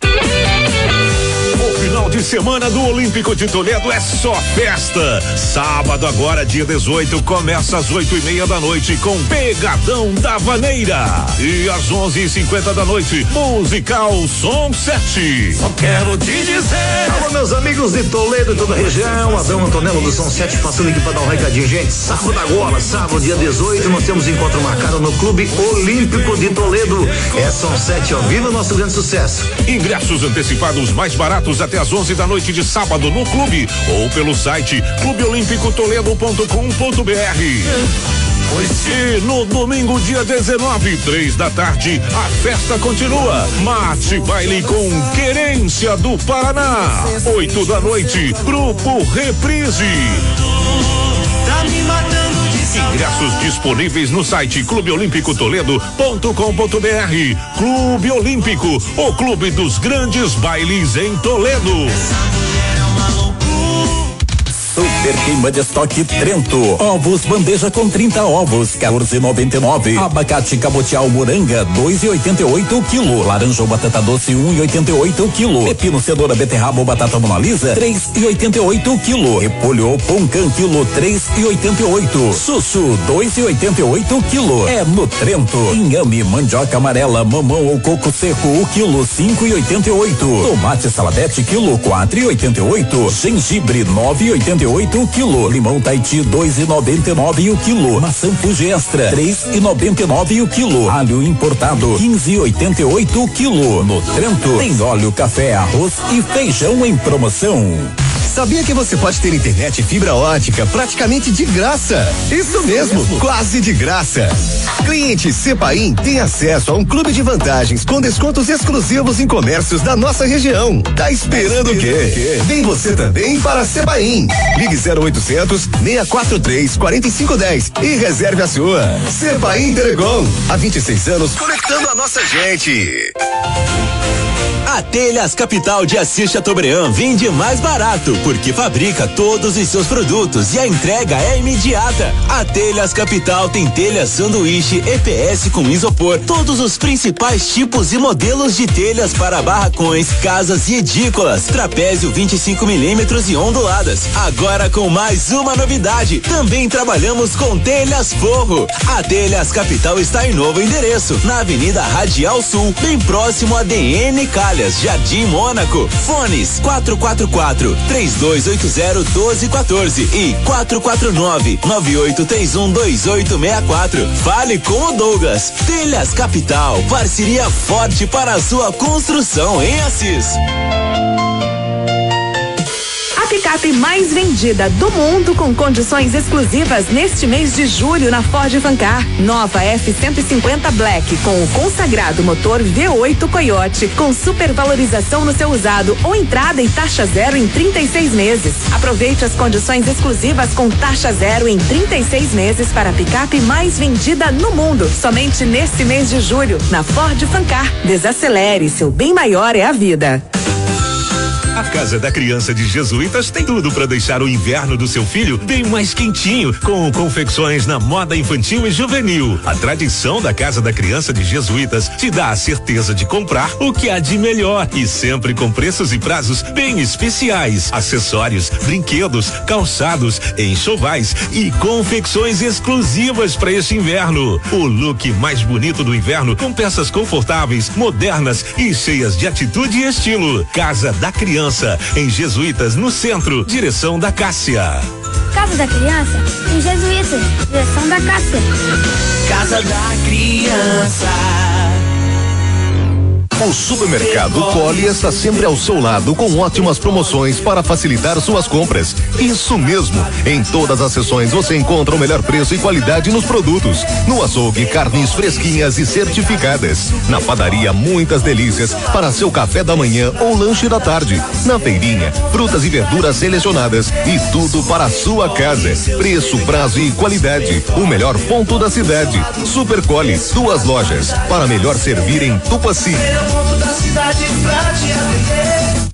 [SPEAKER 15] Final de semana do Olímpico de Toledo é só festa. Sábado agora, dia dezoito, começa às oito e meia da noite com Pegadão da Vaneira. E às onze e cinquenta da noite, musical Som sete.
[SPEAKER 5] Só quero te dizer. Alô, meus amigos de Toledo e toda a região, Adão Antonello do Som sete passando aqui pra dar um recadinho, gente. Sábado agora, sábado, dia dezoito, nós temos encontro marcado no Clube Olímpico de Toledo. É Som sete ao vivo, nosso grande sucesso.
[SPEAKER 15] Ingressos antecipados mais baratos até às onze da noite de sábado no clube ou pelo site clube olímpico toledo ponto com ponto br. E no domingo, dia dezenove, três da tarde, a festa continua. Mate baile com Querência do Paraná. Oito da noite, Grupo Reprise.
[SPEAKER 20] Tá me matando de
[SPEAKER 15] Ingressos disponíveis no site clube olímpico toledo ponto com ponto br. Clube Olímpico, o clube dos grandes bailes em Toledo.
[SPEAKER 5] O
[SPEAKER 7] Super queima de estoque Trento. Ovos bandeja com trinta ovos, quatorze e noventa e nove. Abacate cabotial moranga, dois e oitenta e oito o quilo. Laranja ou batata doce, um e oitenta e oito o quilo. Pepino, cenoura, beterraba ou batata monalisa, três e oitenta e oito o quilo. Repolho ou poncan, quilo, três e oitenta e oito. Chuchu, dois e oitenta e oito o quilo. É no Trento. Inhame, mandioca amarela, mamão ou coco seco, o quilo, cinco e oitenta e oito. Tomate saladete, quilo, quatro e oitenta e oito. Gengibre, nove e oitenta e oito o quilo. Limão Tahiti, dois e noventa e nove o quilo. Maçã Fuji Extra, três e noventa e nove o quilo. Alho importado, quinze e oitenta e oito o quilo. No Trento tem óleo, café, arroz e feijão em promoção.
[SPEAKER 9] Sabia que você pode ter internet e fibra ótica praticamente de graça? Isso mesmo, quase de graça. Cliente Cepaim tem acesso a um clube de vantagens com descontos exclusivos em comércios da nossa região. Tá esperando o quê? Vem você também para Cepaim. Ligue zero oitocentos, seis quatro três, quatro cinco um zero e reserve a sua. Cepaim Telecom, há vinte e seis anos conectando a nossa gente.
[SPEAKER 16] A Telhas Capital de Assis Chateaubriand vende mais barato, porque fabrica todos os seus produtos e a entrega é imediata. A Telhas Capital tem telhas sanduíche E P S com isopor, todos os principais tipos e modelos de telhas para barracões, casas e edículas, trapézio vinte e cinco milímetros e onduladas. Agora com mais uma novidade, também trabalhamos com telhas forro. A Telhas Capital está em novo endereço, na Avenida Radial Sul, bem próximo a D N Calhas, Jardim Mônaco. Fones quatro quatro quatro, três dois oito zero, um dois um quatro e quatro quatro nove, nove oito três um, dois oito seis quatro. Fale com o Douglas. Telhas Capital, parceria forte para a sua construção em Assis.
[SPEAKER 23] A picape mais vendida do mundo com condições exclusivas neste mês de julho na Ford Fancar. Nova F cento e cinquenta Black com o consagrado motor V oito Coyote com supervalorização no seu usado ou entrada e taxa zero em trinta e seis meses. Aproveite as condições exclusivas com taxa zero em trinta e seis meses para a picape mais vendida no mundo. Somente nesse mês de julho na Ford Fancar. Desacelere, seu bem maior é a vida.
[SPEAKER 15] A Casa da Criança de Jesuítas tem tudo para deixar o inverno do seu filho bem mais quentinho, com confecções na moda infantil e juvenil. A tradição da Casa da Criança de Jesuítas te dá a certeza de comprar o que há de melhor e sempre com preços e prazos bem especiais. Acessórios, brinquedos, calçados, enxovais e confecções exclusivas para este inverno. O look mais bonito do inverno com peças confortáveis, modernas e cheias de atitude e estilo. Casa da Criança em Jesuítas, no centro, direção da Cássia.
[SPEAKER 24] Casa da Criança em Jesuítas, direção da Cássia.
[SPEAKER 3] Casa da Criança.
[SPEAKER 9] O Supermercado Poli está sempre ao seu lado com ótimas promoções para facilitar suas compras. Isso mesmo, em todas as seções você encontra o melhor preço e qualidade nos produtos. No açougue, carnes fresquinhas e certificadas. Na padaria, muitas delícias para seu café da manhã ou lanche da tarde. Na feirinha, frutas e verduras selecionadas e tudo para a sua casa. Preço, prazo e qualidade. O melhor ponto da cidade. Supercoli, duas lojas para melhor servir em Tupaci.
[SPEAKER 3] Ponto da cidade pra te atender.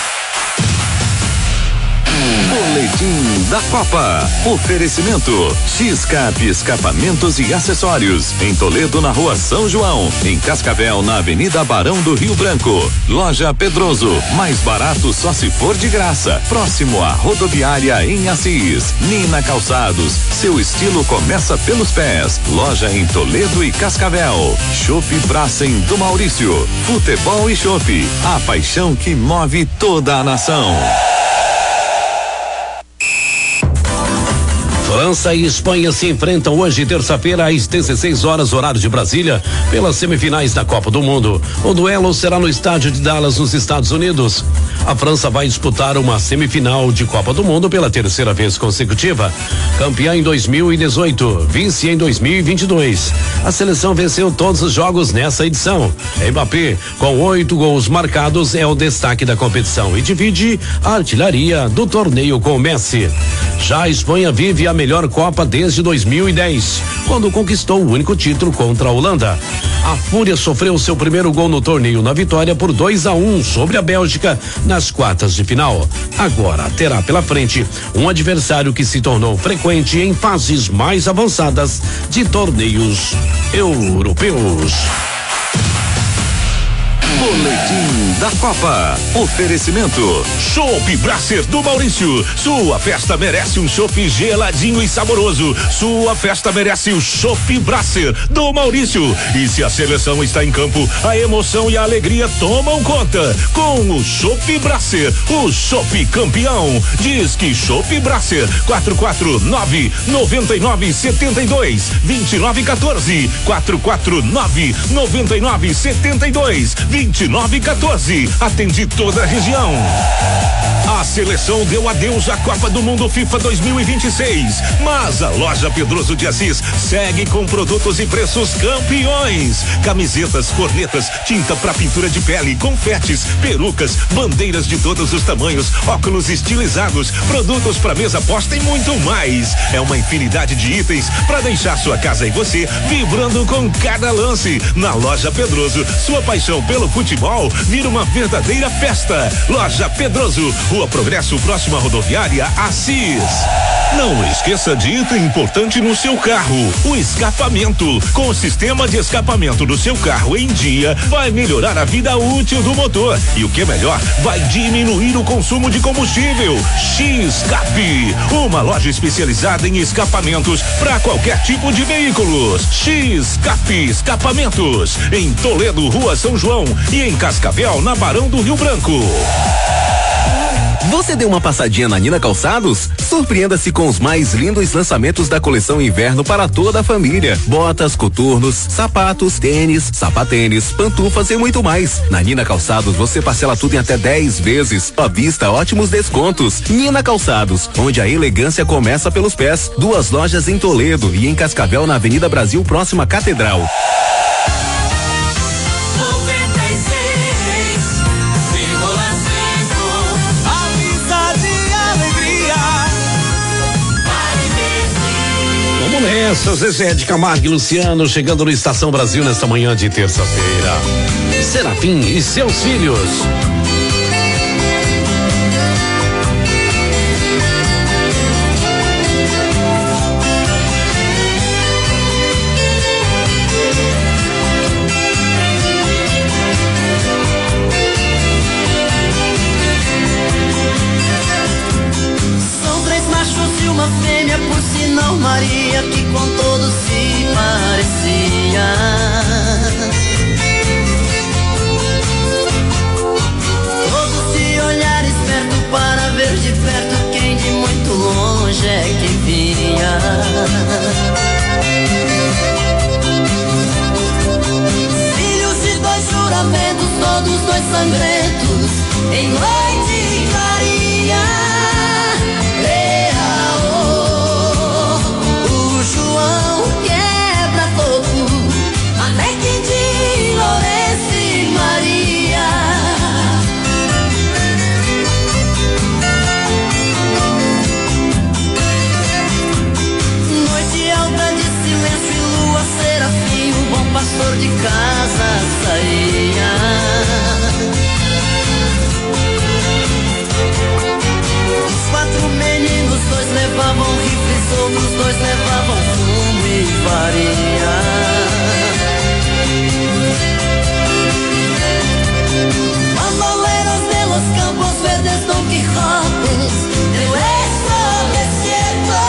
[SPEAKER 2] Boletim da Copa. Oferecimento X-Cap Escapamentos e Acessórios. Em Toledo, na Rua São João. Em Cascavel, na Avenida Barão do Rio Branco. Loja Pedroso. Mais barato só se for de graça. Próximo à rodoviária em Assis. Nina Calçados. Seu estilo começa pelos pés. Loja em Toledo e Cascavel. Chopp Bracem do Maurício. Futebol e chopp. A paixão que move toda a nação.
[SPEAKER 1] França e Espanha se enfrentam hoje, terça-feira, às dezesseis horas, horário de Brasília, pelas semifinais da Copa do Mundo. O duelo será no estádio de Dallas, nos Estados Unidos. A França vai disputar uma semifinal de Copa do Mundo pela terceira vez consecutiva. Campeã em dois mil e dezoito, vice em dois mil e vinte e dois. A seleção venceu todos os jogos nessa edição. Mbappé, com oito gols marcados, é o destaque da competição e divide a artilharia do torneio com Messi. Já a Espanha vive a melhor Copa desde dois mil e dez, quando conquistou o único título contra a Holanda. A Fúria sofreu seu primeiro gol no torneio na vitória por dois a um sobre a Bélgica nas quartas de final. Agora terá pela frente um adversário que se tornou frequente em fases mais avançadas de torneios europeus.
[SPEAKER 2] Boletim da Copa. Oferecimento.
[SPEAKER 15] Chopp Brasser do Maurício. Sua festa merece um chopp geladinho e saboroso. Sua festa merece o Chopp Brasser do Maurício. E se a seleção está em campo, a emoção e a alegria tomam conta. Com o Chopp Brasser, o chopp campeão. Diz que Chopp Brasser. quatro quatro nove, nove nove sete dois, dois nove um quatro. quatro quatro nove, nove nove sete dois, dois nove um quatro. Atende toda a região. A seleção deu adeus à Copa do Mundo FIFA dois mil e vinte e seis, mas a loja Pedroso de Assis segue com produtos e preços campeões. Camisetas, cornetas, tinta para pintura de pele, confetes, perucas, bandeiras de todos os tamanhos, óculos estilizados, produtos para mesa posta e muito mais. É uma infinidade de itens para deixar sua casa e você vibrando com cada lance. Na loja Pedroso, sua paixão pelo futebol vira uma verdadeira festa. Loja Pedroso, Rua Progresso, próxima rodoviária Assis. Não esqueça de item importante no seu carro: o escapamento. Com o sistema de escapamento do seu carro em dia, vai melhorar a vida útil do motor. E o que é melhor, vai diminuir o consumo de combustível. X-Cap, uma loja especializada em escapamentos para qualquer tipo de veículos. X-Cap Escapamentos, em Toledo, Rua São João, e em Cascavel, na Barão do Rio Branco.
[SPEAKER 6] Você deu uma passadinha na Nina Calçados? Surpreenda-se com os mais lindos lançamentos da coleção inverno para toda a família. Botas, coturnos, sapatos, tênis, sapatênis, pantufas e muito mais. Na Nina Calçados você parcela tudo em até dez vezes. À vista, ótimos descontos. Nina Calçados, onde a elegância começa pelos pés. Duas lojas em Toledo e em Cascavel, na Avenida Brasil, próxima à Catedral.
[SPEAKER 1] Essa, Zezé de Camargo e Luciano chegando no Estação Brasil nesta manhã de terça-feira. Serafim e seus filhos.
[SPEAKER 22] São três machos e uma fêmea, por sinal Maria, que com todos se parecia. Todos se olhar esperto para ver de perto quem de muito longe é que vinha. Filhos de dois juramentos, todos dois sangrentos, em noite clarinha. João quebra topo, até que de Lourenço e Maria. Noite alta de silêncio e lua, Serafim, o bom pastor de casa saía. Os quatro meninos, dois levavam rifles, outros dois levavam fumo e farinha. Bandoleros de los campos verdes, Don Quijotes, de hueso desierto.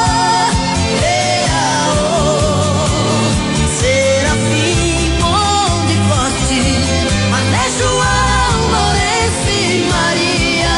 [SPEAKER 22] Serafim, bom de corte, até João, Lourenço e Maria.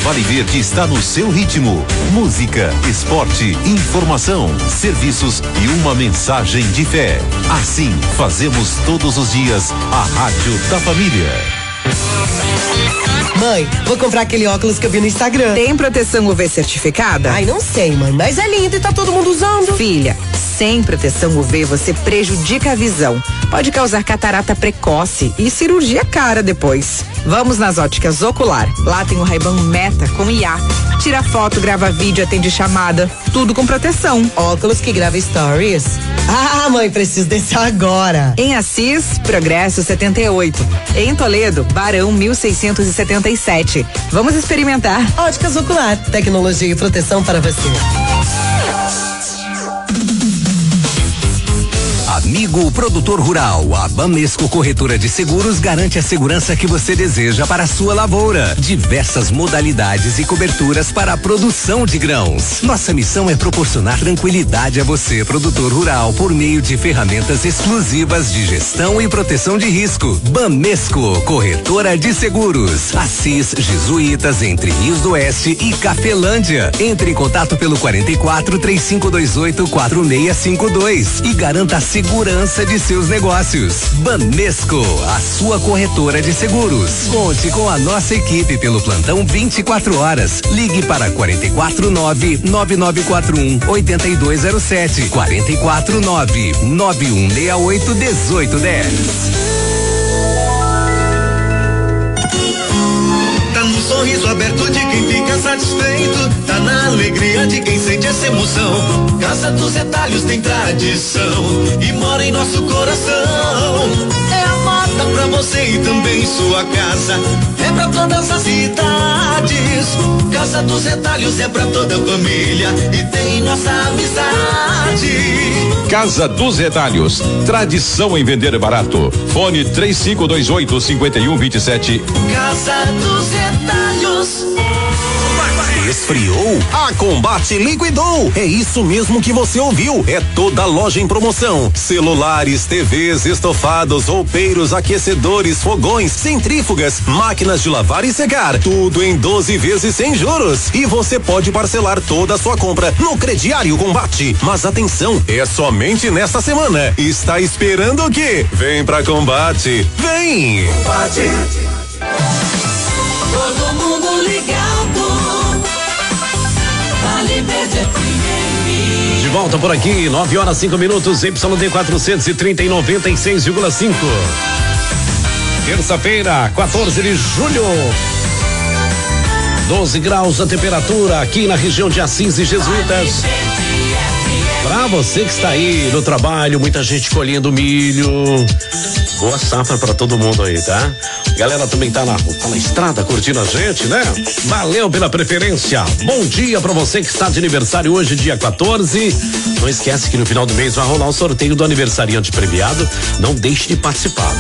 [SPEAKER 2] Vale Verde está no seu ritmo. Música, esporte, informação, serviços e uma mensagem de fé. Assim, fazemos todos os dias a Rádio da Família.
[SPEAKER 10] Mãe, vou comprar aquele óculos que eu vi no Instagram.
[SPEAKER 12] Tem proteção U V certificada?
[SPEAKER 10] Ai, não sei, mãe, mas é lindo e tá todo mundo usando.
[SPEAKER 12] Filha, sem proteção U V você prejudica a visão. Pode causar catarata precoce e cirurgia cara depois. Vamos nas óticas Ocular. Lá tem o Ray-Ban Meta com I A. Tira foto, grava vídeo, atende chamada. Tudo com proteção.
[SPEAKER 10] Óculos que grava stories. Ah, mãe, preciso desse agora.
[SPEAKER 12] Em Assis, Progresso setenta e oito. Em Toledo, Barão mil seiscentos e setenta e sete. Vamos experimentar.
[SPEAKER 10] Óticas Ocular. Tecnologia e proteção para você.
[SPEAKER 11] Amigo produtor rural, a Bamesco Corretora de Seguros garante a segurança que você deseja para a sua lavoura. Diversas modalidades e coberturas para a produção de grãos. Nossa missão é proporcionar tranquilidade a você, produtor rural, por meio de ferramentas exclusivas de gestão e proteção de risco. Bamesco Corretora de Seguros. Assis Jesuítas, entre Rios do Oeste e Cafelândia. Entre em contato pelo quarenta e quatro, três cinco dois oito, quatro seis cinco dois e garanta a segurança de seus negócios. Bamesco, a sua corretora de seguros. Conte com a nossa equipe pelo plantão vinte e quatro horas. Ligue para quarenta e quatro, nove nove nove quatro um, oito dois zero sete, quarenta e quatro, nove nove um seis oito, dezoito dez.
[SPEAKER 3] Sorriso aberto de quem fica satisfeito, tá na alegria de quem sente essa emoção. Casa dos Retalhos tem tradição e mora em nosso coração. É a moda pra você e também sua casa, é pra todas as idades. Casa dos Retalhos é pra toda a família e tem nossa amizade.
[SPEAKER 13] Casa dos Retalhos, tradição em vender barato. Fone três cinco dois oito, cinco um dois sete.
[SPEAKER 3] Casa dos Retalhos.
[SPEAKER 14] Esfriou? A Combate liquidou. É isso mesmo que você ouviu. É toda loja em promoção. Celulares, T Vs, estofados, roupeiros, aquecedores, fogões, centrífugas, máquinas de lavar e secar. Tudo em doze vezes sem juros. E você pode parcelar toda a sua compra no crediário Combate. Mas atenção, é somente nesta semana. Está esperando o quê? Vem pra Combate. Vem!
[SPEAKER 3] Combate. Todo mundo ligado.
[SPEAKER 1] De volta por aqui, nove horas cinco minutos, Y D quatrocentos e trinta e noventa e seis vírgula cinco. Terça-feira, quatorze de julho. doze graus a temperatura aqui na região de Assis e Jesuítas. Pra você que está aí no trabalho, muita gente colhendo milho. Boa safra pra todo mundo aí, tá? Galera também tá na, tá na estrada curtindo a gente, né? Valeu pela preferência. Bom dia pra você que está de aniversário hoje, dia quatorze. Não esquece que no final do mês vai rolar o sorteio do aniversariante premiado. Não deixe de participar.